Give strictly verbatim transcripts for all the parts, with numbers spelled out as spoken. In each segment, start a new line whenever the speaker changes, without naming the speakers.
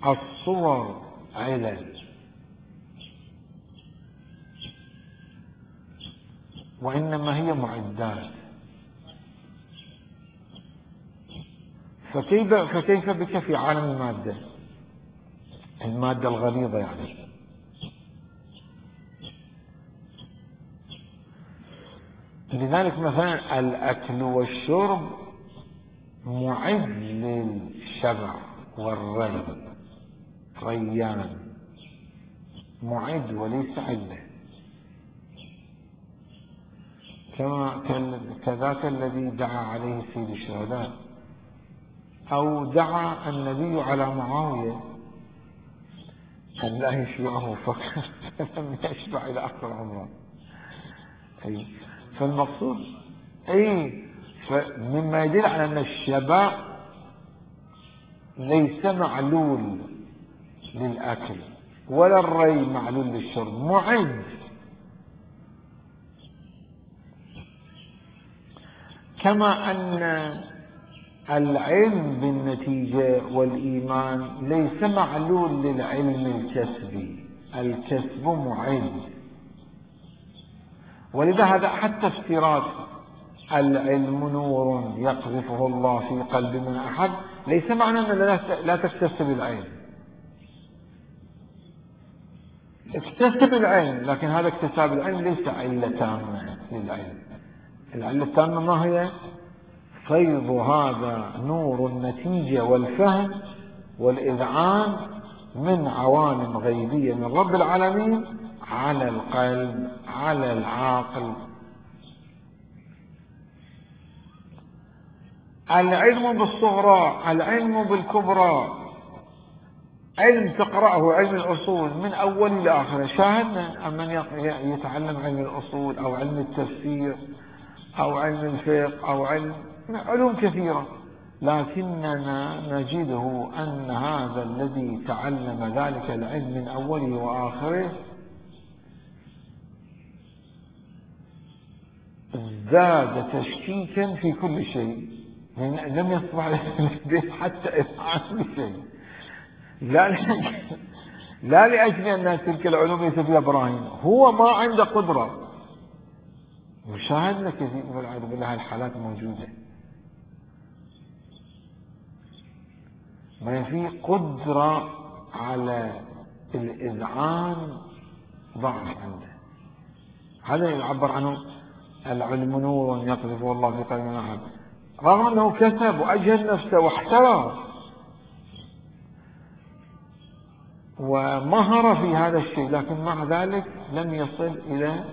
الصور علل، وإنما هي معدات. فكيف, فكيف بك في عالم المادة، المادة الغليظة يعني. لذلك مثلا الأكل والشرب معد للشبع والري، ريان معد وليس علة. كما كذاك الذي دعا عليه سيد الشهداء، أو دعا النبي على معاوية أن لا يشبعه فقط فلم يشبع إلى آخر عمره. أي فالمقصود أي مما يدل على أن الشبع ليس معلول للأكل ولا الري معلول للشرب، معد. كما أن العلم بالنتيجة والإيمان ليس معلول للعلم الكسبي، الكسب معد. ولذا هذا حتى تفسيرات العلم نور يقذفه الله في قلب من أحد ليس معنى أن لا تكتسب العلم، اكتسب العلم، لكن هذا اكتساب العلم ليس علة تامة للعلم. العلة التامة ما هي؟ فيض هذا نور النتيجة والفهم والإذعان من عوالم غيبية من رب العالمين على القلب، على العاقل. العلم بالصغرى، العلم بالكبرى، علم تقرأه علم الأصول من أول لآخر. شاهدنا من يتعلم علم الأصول أو علم التفسير أو علم الفقه أو علم علوم كثيرة، لكننا نجده أن هذا الذي تعلم ذلك العلم من أوله وآخره ازداد تشكيكا في كل شيء، لم يصبح حتى إذعان بشيء. لا لا لأجل أن تلك العلوم ليس فيها براهين، هو ما عنده قدرة. وشاهدنا كثير والعياذ بالله الحالات موجودة، ما في قدرة على الإذعان، ضعف عنده. هذا يعبر عنه العلم نور يقذفه الله في قلب من أحد، رغم أنه كسب وأجهد نفسه واحترى ومهر في هذا الشيء، لكن مع ذلك لم يصل إلى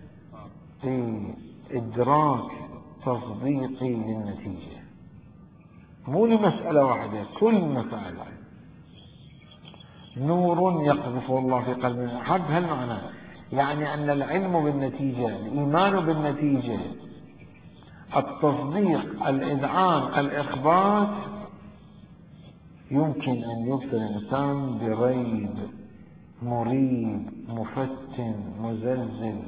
إدراك تصديقي للنتيجة. مو لمسألة واحدة، كل مسألة نور يقذفه الله في قلب من أحد. هل معنى يعني أن العلم بالنتيجة، الإيمان بالنتيجة، التصديق، الإذعان، الإخبات يمكن أن يبتلى الإنسان بريب مريب مفتن مزلزل.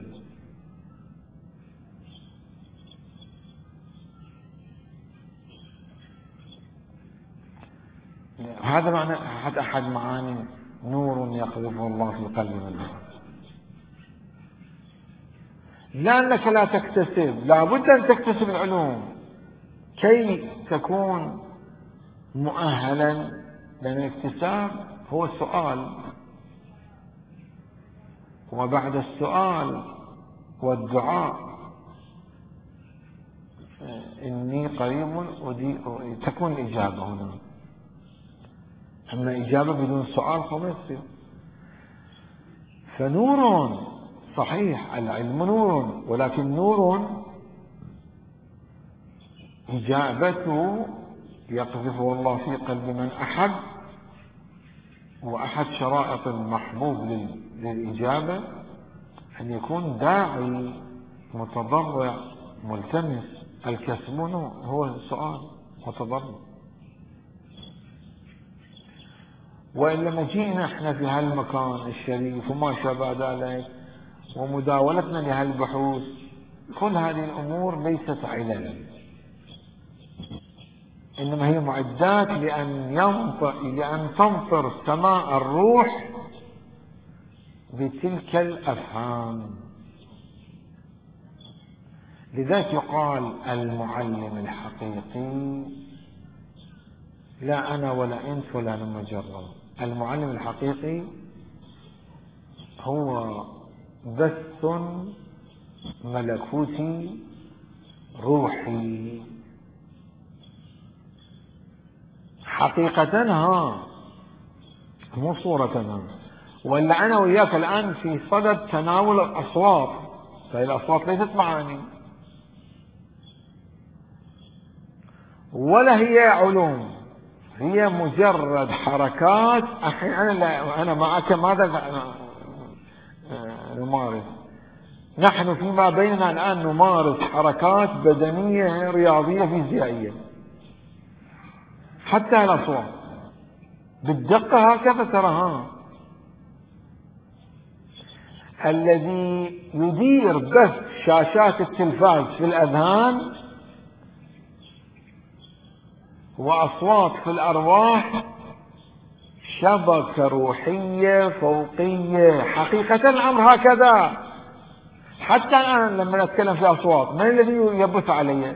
هذا معنى أحد أحد معاني نور يقذفه الله في قلب من أحد. لأنك لا تكتسب، لا بد أن تكتسب العلوم كي تكون مؤهلا، لأن الاكتساب هو السؤال، وبعد السؤال والدعاء إني قريب تكون الإجابة هنا. أما إجابة بدون سؤال فما يصير. فنور صحيح، العلم نور، ولكن نور إجابته يقذفه الله في قلب من أحب، وأحد شرائط المحبوب للإجابة أن يكون داعي متضرع ملتمس. الكسب هو السؤال متضرع. وإلا ما جئنا احنا في هالمكان الشريف وما شابه ذلك ومداولتنا لهالبحوث، كل هذه الأمور ليست علل. إنما هي معدات لأن ينطق لأن تمطر سماء الروح بتلك الأفهام. لذلك يقال المعلم الحقيقي لا أنا ولا أنت ولا مجرد. المعلم الحقيقي هو بث ملكوتي روحي حقيقة، ها مو صورة. ولا أنا وياك الآن في صدد تناول الأصوات، فهي الأصوات ليست معاني ولا هي علوم، هي مجرد حركات. أخي أنا أنا معك ماذا نمارس؟ نحن فيما بيننا الآن نمارس حركات بدنية رياضية فيزيائية، حتى الأصوات بالدقة هكذا تراها. الذي يدير بث شاشات التلفاز في الأذهان وأصوات في الأرواح شبكة روحية فوقية. حقيقة الأمر هكذا. حتى الآن لما نتكلم في أصوات، من الذي يبث علي؟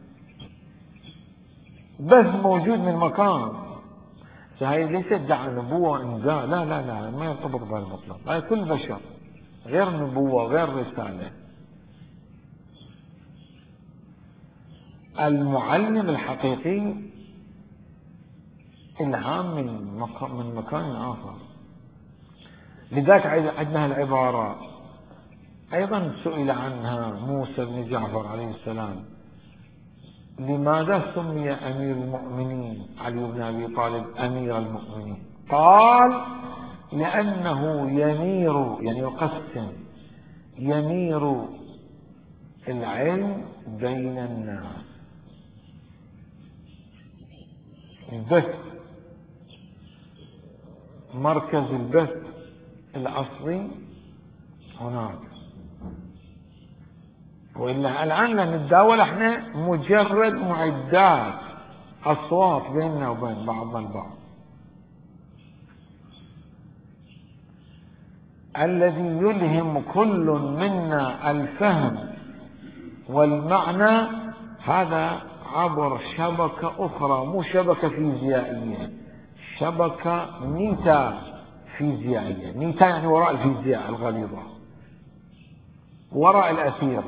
بث موجود من مكان. فهي ليست دعوة نبوة إنزال، لا لا لا ما يرتبط بهالمطلب. هاي كل بشر، غير نبوة غير رسالة. المعلم الحقيقي إلهام من مكان, من مكان آخر. لذلك عندنا العبارة أيضا سئل عنها موسى بن جعفر عليه السلام: لماذا سمي أمير المؤمنين علي بن أبي طالب أمير المؤمنين؟ قال: لأنه ينير، يعني يقسم، ينير العلم بين الناس. البث، مركز البث الأصلي هناك. وإلا الآن نتداول احنا مجرد معدات أصوات بيننا وبين بعضنا البعض. الذي يلهم كل منا الفهم والمعنى هذا عبر شبكة أخرى، مو شبكة فيزيائية، شبكة نيتا فيزيائية. نيتا يعني وراء الفيزياء الغليظة، وراء الأثير.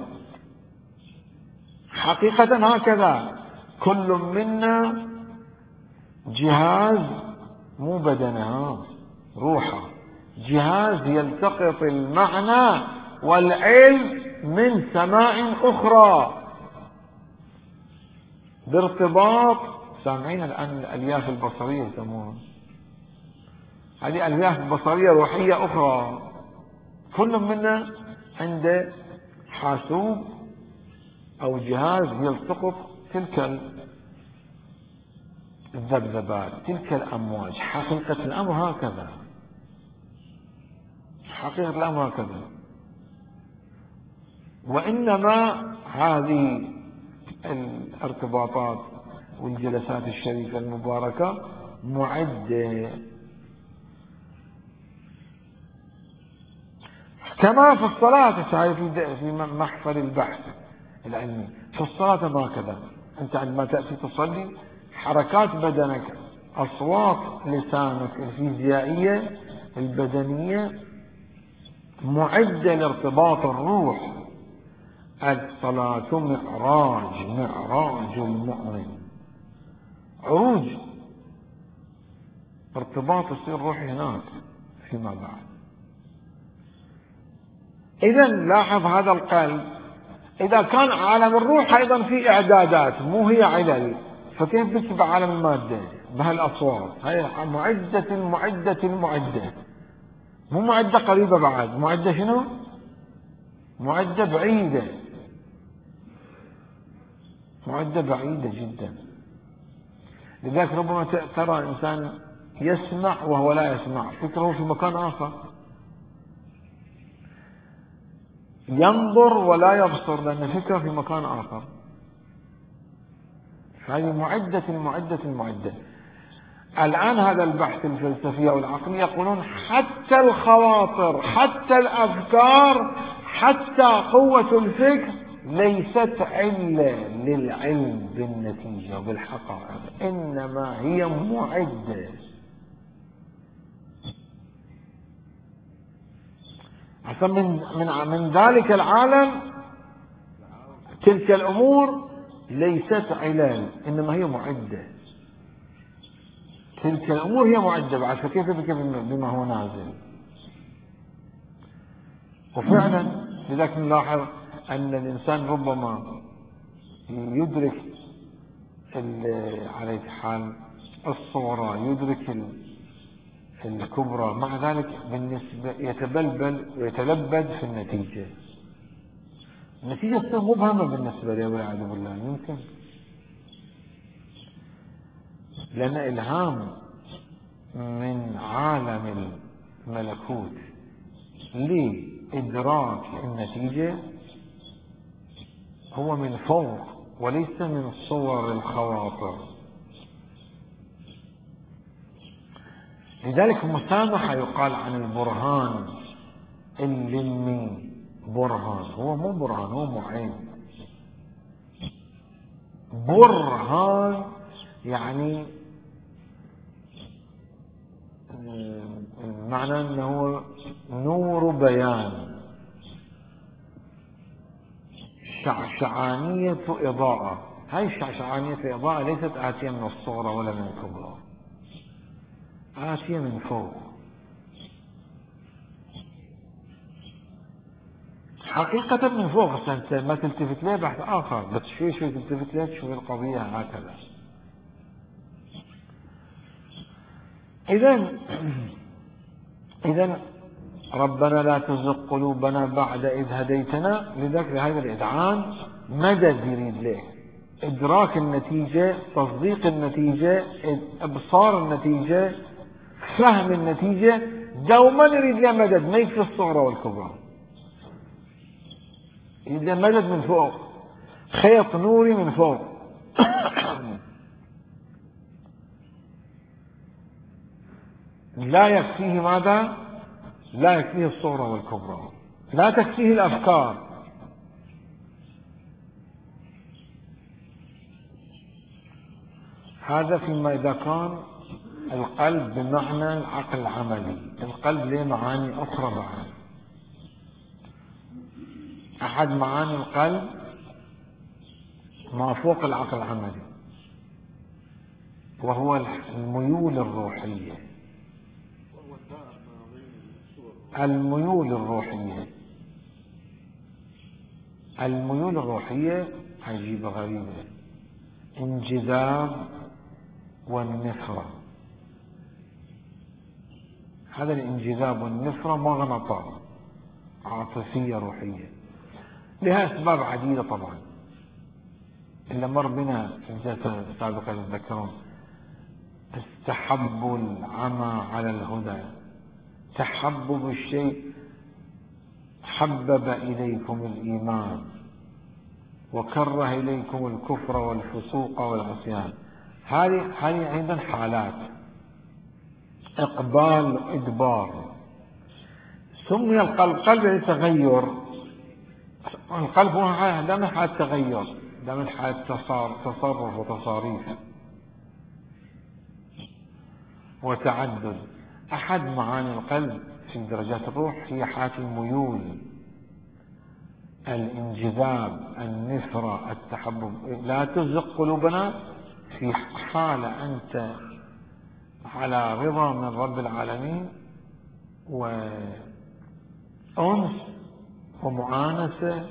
حقيقة هكذا كل منا جهاز، مو بدنه، روحه، جهاز يلتقط المعنى والعلم من سماء أخرى بارتباط. سامعين الآن الألياف البصرية يسمونها، هذه ألياف بصرية روحية أخرى. كل منا عنده حاسوب أو جهاز يلتقط تلك الذبذبات، تلك الأمواج. حقيقة الأمر هكذا، حقيقة الأمر هكذا. وإنما هذه الارتباطات والجلسات الشريفة المباركة معدة كما في الصلاة. في محفل البحث العلمي في الصلاة هكذا. أنت عندما تأتي تصلي، حركات بدنك، أصوات لسانك الفيزيائية البدنية معدة لارتباط الروح. الصلاة معراج، معراج المؤمن، عروج، ارتباط يصير روحي هناك فيما بعد. إذا لاحظ هذا القلب، إذا كان عالم الروح أيضا في إعدادات، مو هي علل، فكيف بك بعالم المادة بهالأصوات؟ هي معدة المعدة المعدة، مو معدة قريبة بعد، معدة شنو؟ معدة بعيدة، معدة بعيدة جدا. لذلك ربما ترى إنسان يسمع وهو لا يسمع، فكره في مكان آخر، ينظر ولا يبصر لأن فكره في مكان آخر. هذه معدة المعدة المعدة. الآن هذا البحث الفلسفي أو العقلي يقولون حتى الخواطر، حتى الأفكار، حتى قوة الفكر ليست علة للعلم بالنتيجة وبالحقائق، إنما هي معدة. عشان من, من, من ذلك العالم تلك الأمور ليست علل، إنما هي معدة. تلك الأمور هي معدة بعد، فكيف بك بما هو نازل؟ وفعلا لذلك نلاحظ أن الإنسان ربما يدرك على حال الصورة، يدرك الكبرى، مع ذلك بالنسبة يتبلبل ويتلبد في النتيجة. النتيجة تصير مبهمة بالنسبة لي والعياذ بالله. يمكن لأن إلهام من عالم الملكوت لإدراك النتيجة هو من فوق وليس من صور الخواطر. لذلك مسامحة يقال عن البرهان اللمي برهان، هو مو برهان، هو معين. برهان يعني معنى أنه نور بيان، شعشعانية إضاءة. هاي الشعشعانية إضاءة ليست آتية من الصورة ولا من الكبرى، آتية من فوق. حقيقة من فوق، أنت ما تلتفت ليه بحث آخر، بس شوي شوي تلتفت ليه تشوف القضية هكذا. إذن إذن ربنا لا تزغ قلوبنا بعد إذ هديتنا. لذلك لهذا الإذعان مدد يريد له، إدراك النتيجة، تصديق النتيجة، إبصار النتيجة، فهم النتيجة، دوما يريد له مدد، ما يكفي الصغرى والكبرى، يريد له مدد من فوق، خيط نوري من فوق. لا يكفيه ماذا؟ لا يكفيه الصغرى والكبرى، لا تكفيه الأفكار. هذا فيما إذا كان القلب بمعنى العقل العملي. القلب له معاني أخرى بعد. أحد معاني القلب ما فوق العقل العملي، وهو الميول الروحية. الميول الروحية الميول الروحية عجيبة غريبة، انجذاب والنفرة. هذا الانجذاب والنفرة مغنطة عاطفية روحية، لها أسباب عديدة طبعا، إلا مر بنا في الجلسة السابقة تذكرون. استحب العمى على الهدى، تحبب الشيء، حبب إليكم الإيمان وكره إليكم الكفر والفسوق والعصيان. هذه هذه أيضا حالات إقبال إدبار. سمي القلب قلب التغير. القلب هو دائما حالة تغير، دائما حالة تصرف وتصاريف وتعدد. أحد معاني القلب في درجات الروح هي حالة الميول، الانجذاب، النفرة، التحبب. لا تزغ قلوبنا في حالة أنت على رضا من رب العالمين وأنس ومعانسة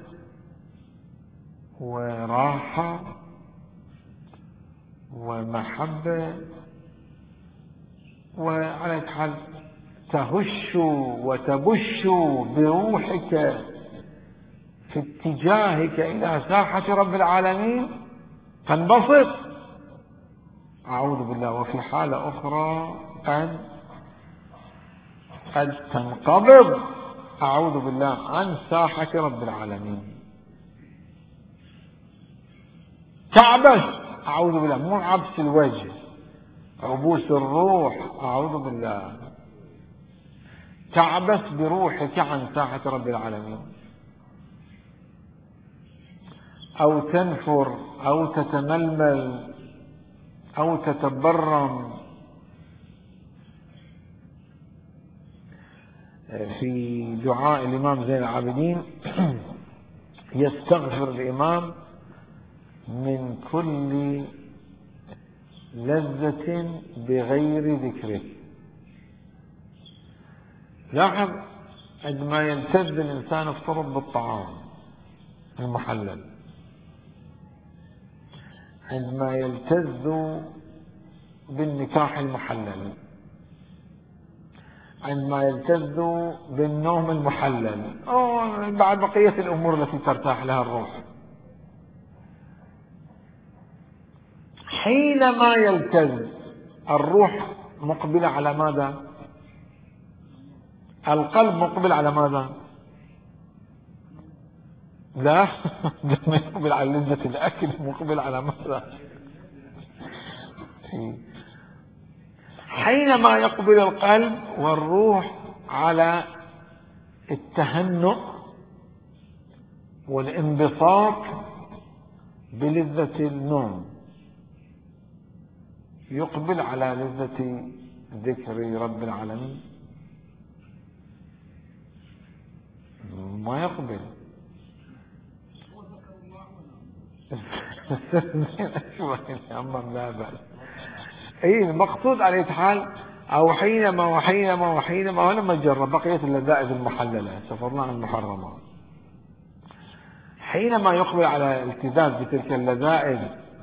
وراحة ومحبة، وعلى حال تهش وتبش بروحك في اتجاهك إلى ساحة رب العالمين، تنبسط. أعوذ بالله. وفي حالة أخرى قد قد تنقبض، أعوذ بالله، عن ساحة رب العالمين، تعبث أعوذ بالله، مو عبس الوجه، عبوس الروح، أعوذ بالله. تعبس بروحك عن ساحة رب العالمين، أو تنفر أو تتململ أو تتبرم. في دعاء الإمام زين العابدين يستغفر الإمام من كل لذة بغير ذكره. لاحظ عندما يلتذ الإنسان افترض بالطعام المحلل، عندما يلتذ بالنكاح المحلل، عندما يلتذ بالنوم المحلل، أو بعد بقية الأمور التي ترتاح لها الروح. حينما يلتذ الروح مقبلة على ماذا؟ القلب مقبل على ماذا؟ لا لما يقبل على لذة الأكل مقبل على ماذا؟ حينما يقبل القلب والروح على التهنؤ والانبساط بلذة النوم، يقبل على لذة ذكر رب العالمين؟ ما يقبل. لا بأس. اي المقصود على اي حال، او حينما وحينما وحينما ولما جرب بقية اللذائذ المحللة، سفرنا عن المحرمات، حينما يقبل على الالتذاذ بتلك اللذائذ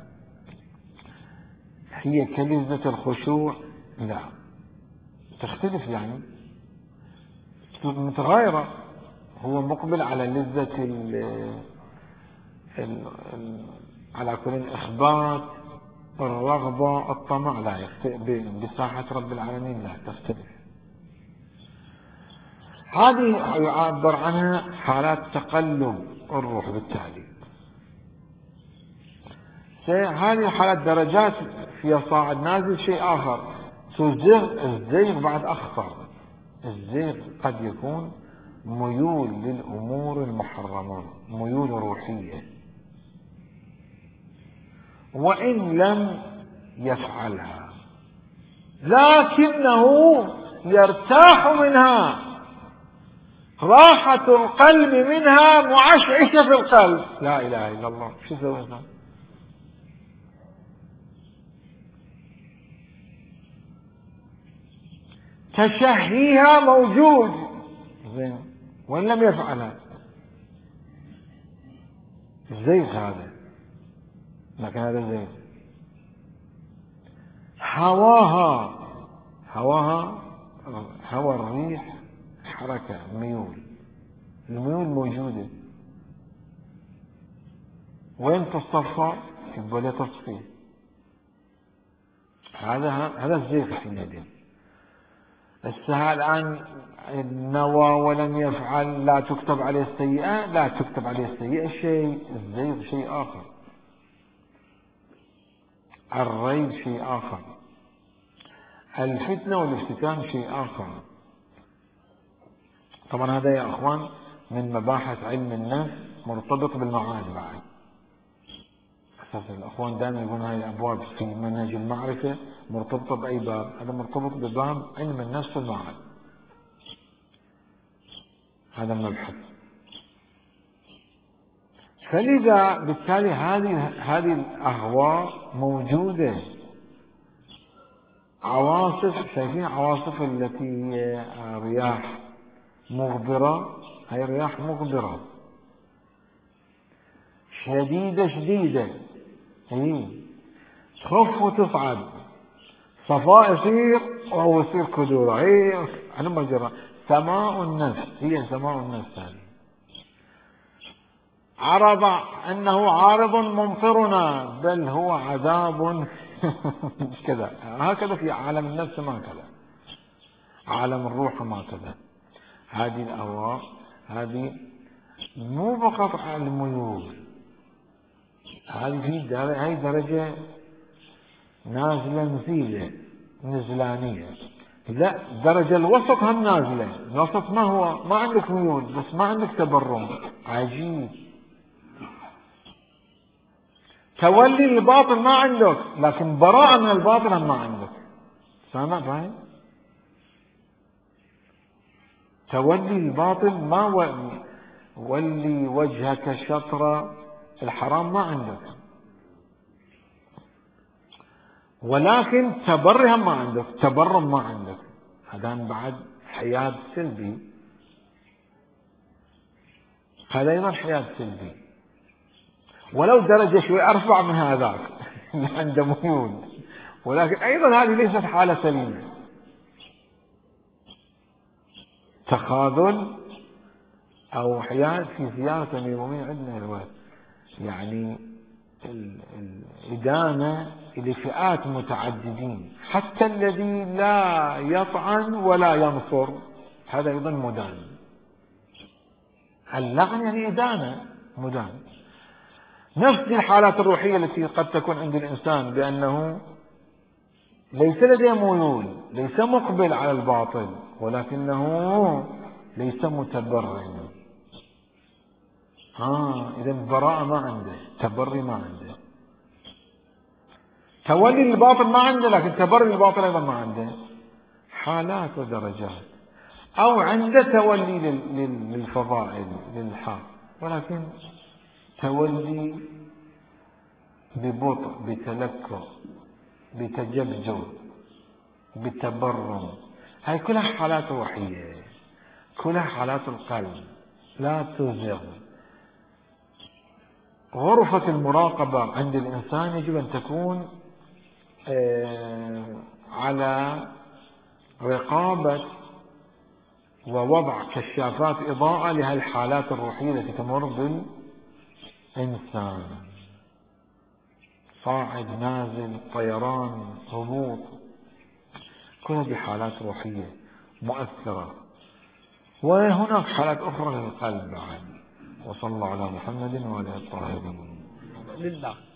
هي كلذة الخشوع؟ لا، تختلف، يعني متغايرة. هو مقبل على لذة ال ال ال على كل الإخبات، الرغبة، الطمع، لا يختلف. بساحة رب العالمين لا تختلف. هذه يعبر عنها حالات تقلب الروح. بالتالي هذه الحالات درجات فيها صاعد نازل. شيء آخر، الزيغ الزيغ بعد أخطر. الزيغ قد يكون ميول للأمور المحرمة، ميول روحية، وإن لم يفعلها لكنه يرتاح منها، راحة القلب منها معشعشة في القلب. لا إله إلا الله. شو سوينا؟ تشهيها موجود زين وإن لم يفعلها. الزيغ هذا، لكن هذا زيغ. هواها هواها هوى الريح حركة، ميول. الميول موجودة، وين تصفى؟ يبقى تصفي. هذا هذا الزيغ حينئذ. السهل الآن نوى ولم يفعل لا تكتب عليه السيئة، لا تكتب عليه السيئة شيء. الزيغ شيء آخر، الريب شيء آخر، الفتنة والافتتان شيء آخر. طبعا هذا يا أخوان من مباحث علم النفس، مرتبط بالمعاد بعد. أساس الأخوان دائما يقولون هاي الأبواب في منهج المعرفة مرتبطة بأي باب؟ هذا مرتبط بباب علم النفس والمعاد. هذا المبحث. فلذا بالتالي هذه هذه الأهواء موجودة. عواصف، شايفين عواصف التي هي رياح مغبرة؟ هي رياح مغبرة شديدة شديدة، هي تخف وتصعد، صفاء يصير وهو يصير كدورة. هي على ما جرى سماء النفس، هي سماء النفس. هذه عرض أنه عارض ممطرنا، بل هو عذاب كذا. هكذا في عالم النفس، ما كذا عالم الروح، ما كذا. هذه الأهواء هذه مو فقط على الميول، هذه في درجة، هاي درجة نازلة نزيلة نزلانية. لا، الدرجة الوسط هم نازلة. الوسط ما هو؟ ما عندك ميول بس ما عندك تبرم. عجيب. تولي الباطل ما عندك، لكن براءة من الباطل هم ما عندك. سامع فاهم؟ تولي الباطل ما و... ولي وجهك شطر الحرام ما عندك، ولكن تبري هم ما عندك، تبرم ما عندك. هذا بعد حياد سلبي، هذا أيضا حياد سلبي، ولو درجة شوي أرفع من هذاك عنده ميول، ولكن أيضا هذه ليست حالة سليمة. تخاذل أو حياد في زيارة أمير المؤمنين عندنا الوقت، يعني الإدانة لفئات متعددين، حتى الذي لا يطعن ولا ينصر هذا أيضا مدان. اللعن يعني إدانة، مدان. نفس الحالات الروحية التي قد تكون عند الإنسان بأنه ليس لديه ميول، ليس مقبل على الباطل، ولكنه ليس متبرم. آه إذا براءة ما عنده، تبري ما عنده. تولي الباطل ما عنده، لكن تبري الباطل أيضا ما عنده. حالات ودرجات. أو عنده تولي للفضائل للحق، ولكن تولي ببطء، بتلكؤ، بتجبجب، بتبرم. هاي كلها حالات روحية، كلها حالات القلب. لا تزغ. غرفة المراقبة عند الإنسان يجب أن تكون على رقابة ووضع كشافات إضاءة لهالحالات الروحية التي تمر بالإنسان. صاعد، نازل، طيران، هبوط، كلها بحالات روحية مؤثرة. وهناك حالات أخرى للقلب بعد. وصلى الله على محمد وعلى آله الطاهرين.
لله.